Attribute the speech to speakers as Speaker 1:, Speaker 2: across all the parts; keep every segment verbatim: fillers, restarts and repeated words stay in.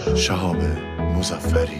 Speaker 1: شهاب مظفری.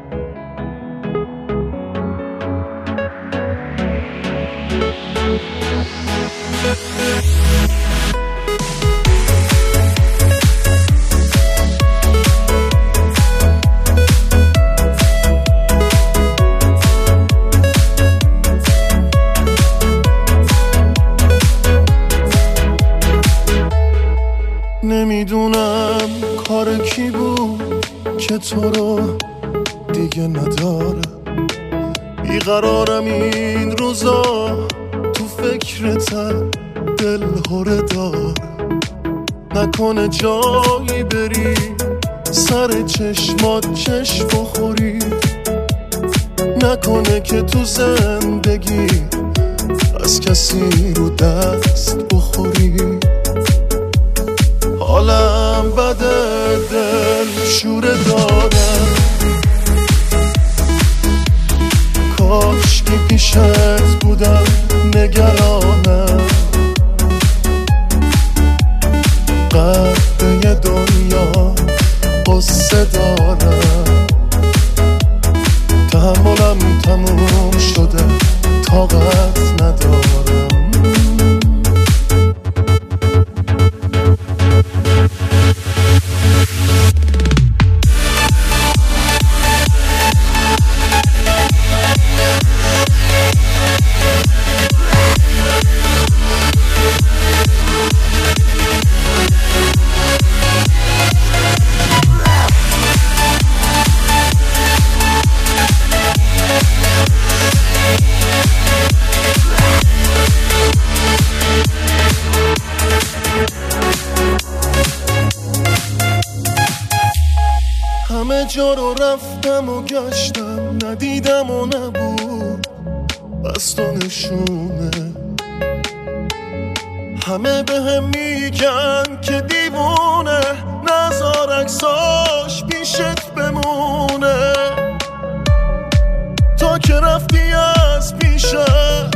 Speaker 1: نمیدونم کار کی بود که تو رو دیگه نداره، بیقرارم این روزا تو فکرتم، دل هره دار. نکنه جایی بری سر چشمات چشم بخوری، نکنه که تو زندگی از کسی رو دست بخوری. حالم بده، دل شوره دارم، کاشکی پیشت بودم نگرانم. قدر دنیا قصه دارم، تحملم تموم شده، طاقت ندارم. همه جا رو رفتم و گشتم، ندیدم و نبود بس تو نشونه. همه به هم میگن که دیوونه، نزار عکساش پیشت بمونه. تا که رفتی از پیشم